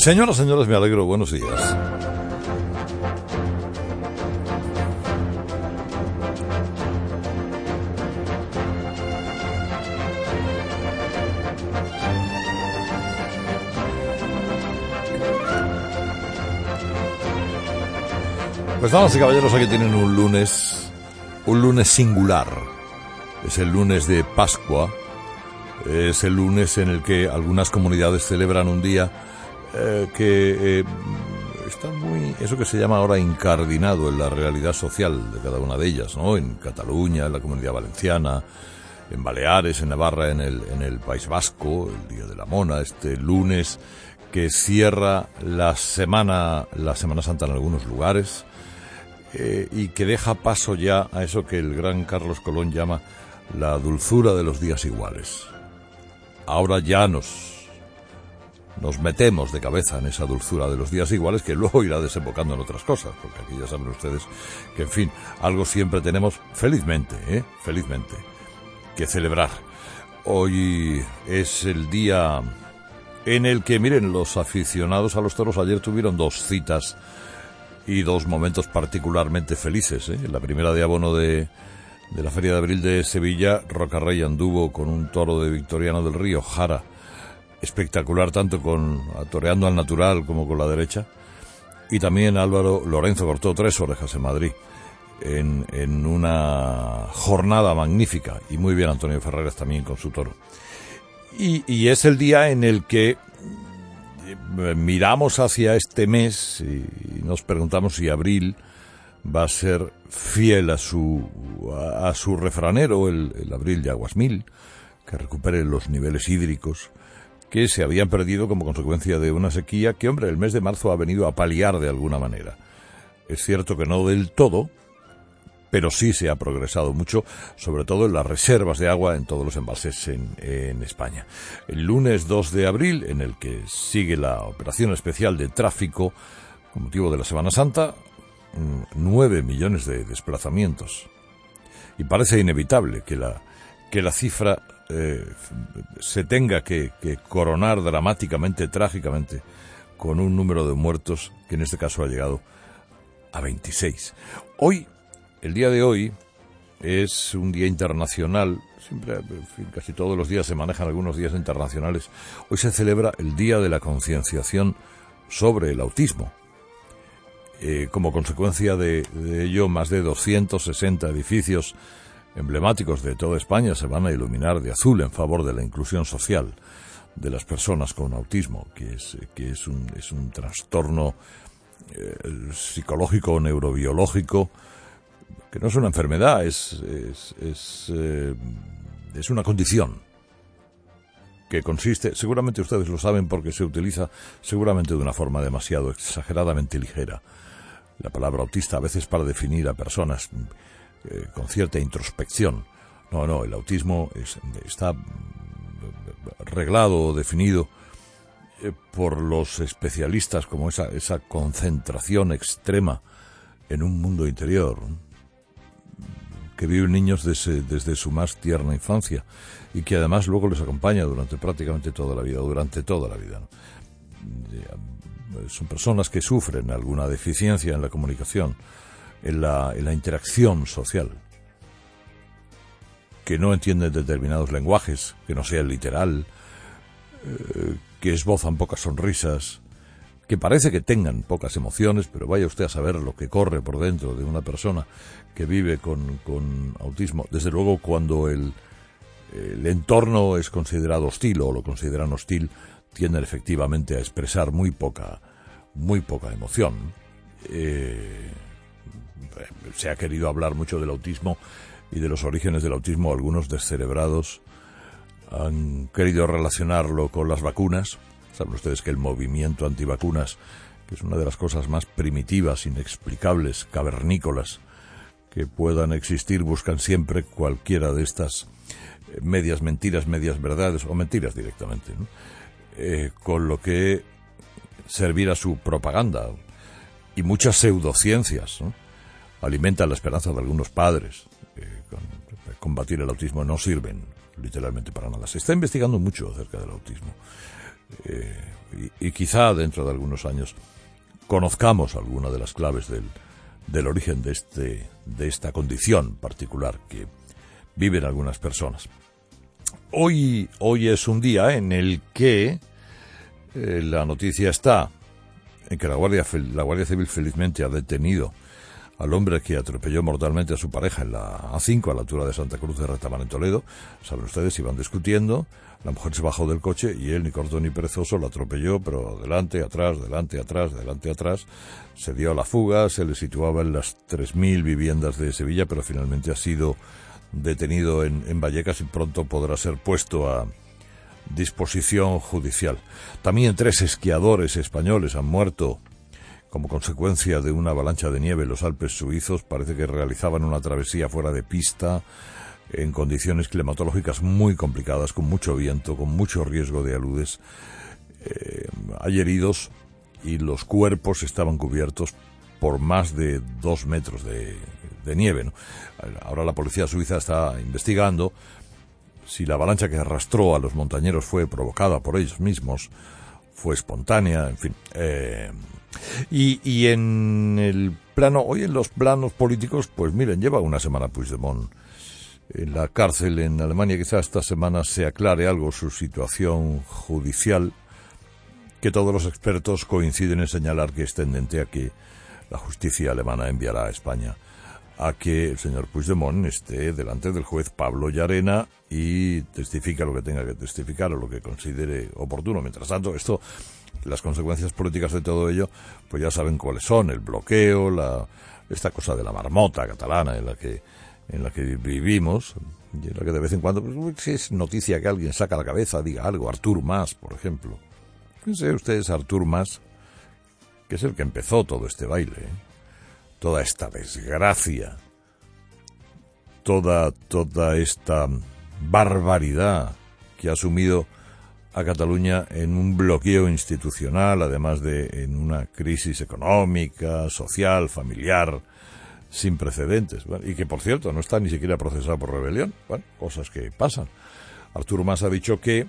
Señoras, señores, me alegro. Buenos días. Pues damas y caballeros, aquí tienen un lunes singular. Es el lunes de Pascua. Es el lunes en el que algunas comunidades celebran un día que está muy, eso que se llama ahora, incardinado en la realidad social de cada una de ellas, ¿no? En Cataluña, en la Comunidad Valenciana, en Baleares, en Navarra, en el País Vasco, el Día de la Mona, este lunes que cierra la Semana Santa en algunos lugares, y que deja paso ya a eso que el gran Carlos Colón llama la dulzura de los días iguales. Ahora ya nos metemos de cabeza en esa dulzura de los días iguales, que luego irá desembocando en otras cosas, porque aquí ya saben ustedes que, en fin, algo siempre tenemos, felizmente, que celebrar. Hoy es el día en el que, miren, los aficionados a los toros ayer tuvieron dos citas y dos momentos particularmente felices, ¿eh? La primera de abono de la Feria de Abril de Sevilla, Rocarrey anduvo con un toro de Victoriano del Río, Jara, espectacular tanto toreando al natural como con la derecha, y también Álvaro Lorenzo cortó 3 orejas en Madrid en una jornada magnífica, y muy bien Antonio Ferreras también con su toro. Y es el día en el que miramos hacia este mes y nos preguntamos si abril va a ser fiel a su refranero, el abril de aguas mil, que recupere los niveles hídricos que se habían perdido como consecuencia de una sequía que, hombre, el mes de marzo ha venido a paliar de alguna manera. Es cierto que no del todo, pero sí se ha progresado mucho, sobre todo en las reservas de agua en todos los embalses en España. El lunes 2 de abril, en el que sigue la operación especial de tráfico con motivo de la Semana Santa, 9 millones de desplazamientos. Y parece inevitable que la cifra se tenga que coronar dramáticamente, trágicamente, con un número de muertos que en este caso ha llegado a 26. Hoy, el día de hoy, es un día internacional. Siempre, en fin, casi todos los días se manejan algunos días internacionales. Hoy se celebra el Día de la Concienciación sobre el Autismo. Como consecuencia de ello, más de 260 edificios emblemáticos de toda España se van a iluminar de azul en favor de la inclusión social de las personas con autismo, que es un trastorno psicológico, neurobiológico, que no es una enfermedad, es una condición que consiste, seguramente ustedes lo saben porque se utiliza seguramente de una forma demasiado exageradamente ligera, la palabra autista, a veces para definir a personas con cierta introspección. No, el autismo está reglado o definido por los especialistas como esa concentración extrema en un mundo interior que viven niños desde su más tierna infancia y que además luego les acompaña durante prácticamente toda la vida, ¿no? Son personas que sufren alguna deficiencia en la comunicación, en la interacción social, que no entienden determinados lenguajes, que no sea el literal, que esbozan pocas sonrisas, que parece que tengan pocas emociones, pero vaya usted a saber lo que corre por dentro de una persona que vive con autismo. Desde luego, cuando el entorno es considerado hostil o lo consideran hostil, tienden efectivamente a expresar muy poca emoción. Se ha querido hablar mucho del autismo y de los orígenes del autismo. Algunos descerebrados han querido relacionarlo con las vacunas. Saben ustedes que el movimiento antivacunas, que es una de las cosas más primitivas, inexplicables, cavernícolas que puedan existir, buscan siempre cualquiera de estas medias mentiras, medias verdades o mentiras directamente, ¿no? Con lo que servir a su propaganda. Y muchas pseudociencias, ¿no? Alimentan la esperanza de algunos padres. Combatir el autismo no sirven literalmente para nada. Se está investigando mucho acerca del autismo. y quizá dentro de algunos años conozcamos alguna de las claves del origen de esta condición particular que viven algunas personas. Hoy es un día en el que la noticia está en que la Guardia Civil felizmente ha detenido al hombre que atropelló mortalmente a su pareja en la A5 a la altura de Santa Cruz de Retamal en Toledo. Saben ustedes, iban discutiendo, la mujer se bajó del coche y él, ni corto ni perezoso, la atropelló, pero adelante, atrás, se dio a la fuga, se le situaba en las 3.000 viviendas de Sevilla, pero finalmente ha sido detenido en Vallecas y pronto podrá ser puesto a disposición judicial. También 3 esquiadores españoles han muerto como consecuencia de una avalancha de nieve en los Alpes suizos. Parece que realizaban una travesía fuera de pista en condiciones climatológicas muy complicadas, con mucho viento, con mucho riesgo de aludes. Hay heridos y los cuerpos estaban cubiertos por más de 2 metros de nieve, ¿no? Ahora la policía suiza está investigando si la avalancha que arrastró a los montañeros fue provocada por ellos mismos, fue espontánea, en fin. Y en el plano, hoy en los planos políticos, pues miren, lleva una semana Puigdemont en la cárcel en Alemania. Quizá esta semana se aclare algo su situación judicial, que todos los expertos coinciden en señalar que es tendente a que la justicia alemana enviará a España a que el señor Puigdemont esté delante del juez Pablo Llarena y testifique lo que tenga que testificar o lo que considere oportuno. Mientras tanto, las consecuencias políticas de todo ello, pues ya saben cuáles son: el bloqueo, esta cosa de la marmota catalana en la que vivimos, y en la que de vez en cuando, pues, si es noticia que alguien saca la cabeza, diga algo. Artur Mas, por ejemplo. Fíjense ustedes, Artur Mas, que es el que empezó todo este baile, toda esta desgracia, toda esta barbaridad que ha sumido a Cataluña en un bloqueo institucional, además de en una crisis económica, social, familiar, sin precedentes. Bueno, y que, por cierto, no está ni siquiera procesado por rebelión. Bueno, cosas que pasan. Artur Mas ha dicho que,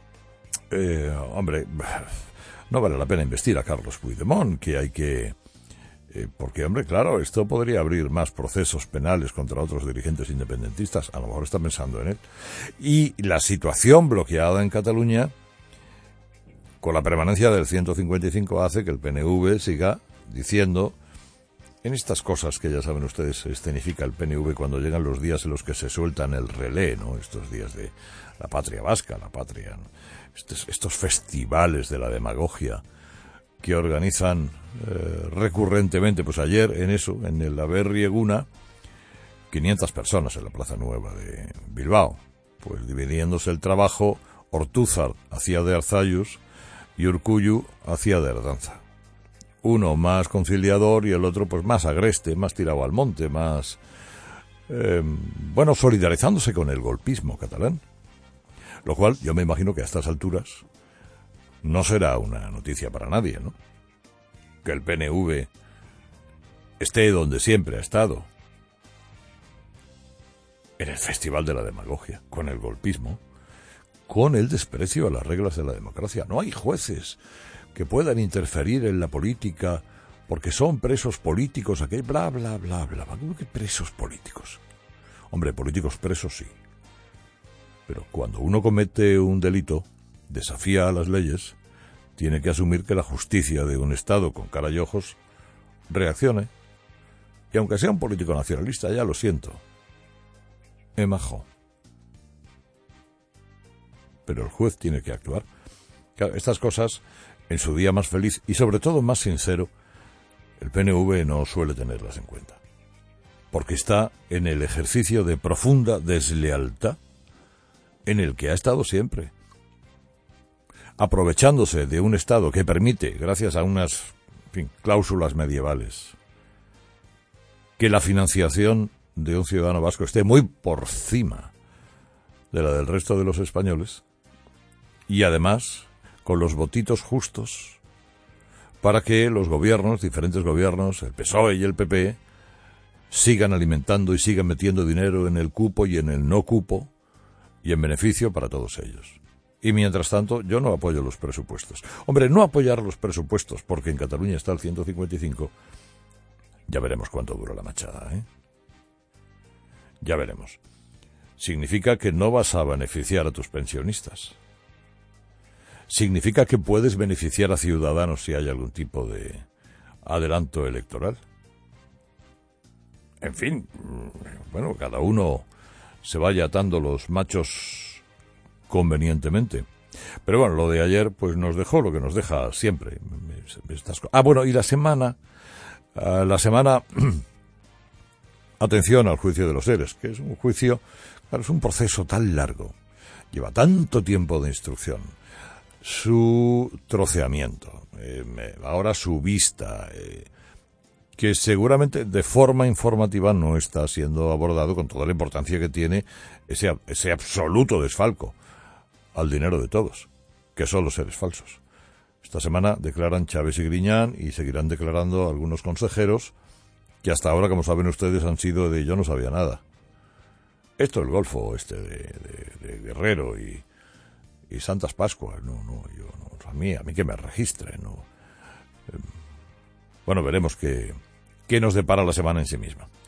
no vale la pena investir a Carlos Puigdemont, que hay que... porque, hombre, claro, esto podría abrir más procesos penales contra otros dirigentes independentistas. A lo mejor está pensando en él. Y la situación bloqueada en Cataluña, con la permanencia del 155, hace que el PNV siga diciendo, en estas cosas que ya saben ustedes se escenifica el PNV cuando llegan los días en los que se sueltan el relé, ¿no? Estos días de la patria vasca, la patria, ¿no? Estos festivales de la demagogia que organizan recurrentemente. Pues ayer en el Aberri Eguna, 500 personas en la Plaza Nueva de Bilbao, pues dividiéndose el trabajo. Ortúzar hacía de Arzallus y Urkullu hacía de Ardanza. Uno más conciliador y el otro pues más agreste, más tirado al monte, más solidarizándose con el golpismo catalán. Lo cual yo me imagino que a estas alturas no será una noticia para nadie, ¿no? Que el PNV esté donde siempre ha estado, en el festival de la demagogia, con el golpismo, con el desprecio a las reglas de la democracia. No hay jueces que puedan interferir en la política porque son presos políticos, aquel bla, bla, bla, bla. ¿Cómo que presos políticos? Hombre, políticos presos sí. Pero cuando uno comete un delito, desafía a las leyes, tiene que asumir que la justicia de un Estado con cara y ojos reaccione. Y aunque sea un político nacionalista, ya lo siento, es majo. Pero el juez tiene que actuar. Claro, estas cosas, en su día más feliz y sobre todo más sincero, el PNV no suele tenerlas en cuenta. Porque está en el ejercicio de profunda deslealtad en el que ha estado siempre, aprovechándose de un Estado que permite, gracias a unas cláusulas medievales, que la financiación de un ciudadano vasco esté muy por encima de la del resto de los españoles, y además con los votitos justos para que los gobiernos, diferentes gobiernos, el PSOE y el PP, sigan alimentando y sigan metiendo dinero en el cupo y en el no cupo, y en beneficio para todos ellos. Y mientras tanto, yo no apoyo los presupuestos. Hombre, no apoyar los presupuestos, porque en Cataluña está el 155, ya veremos cuánto dura la machada, ¿eh? Ya veremos. Significa que no vas a beneficiar a tus pensionistas. Significa que puedes beneficiar a Ciudadanos si hay algún tipo de adelanto electoral. En fin, bueno, cada uno se vaya atando los machos convenientemente. Pero bueno, lo de ayer pues nos dejó lo que nos deja siempre. Bueno, y la semana, atención al juicio de los seres, que es un juicio, claro, es un proceso tan largo, lleva tanto tiempo de instrucción, su troceamiento, ahora su vista, que seguramente de forma informativa no está siendo abordado con toda la importancia que tiene ese absoluto desfalco al dinero de todos, que son los seres falsos. Esta semana declaran Chávez y Griñán y seguirán declarando algunos consejeros que hasta ahora, como saben ustedes, han sido de yo no sabía nada. Esto del Golfo, de Guerrero y Santas Pascuas, a mí que me registre, no. Bueno, veremos qué nos depara la semana en sí misma.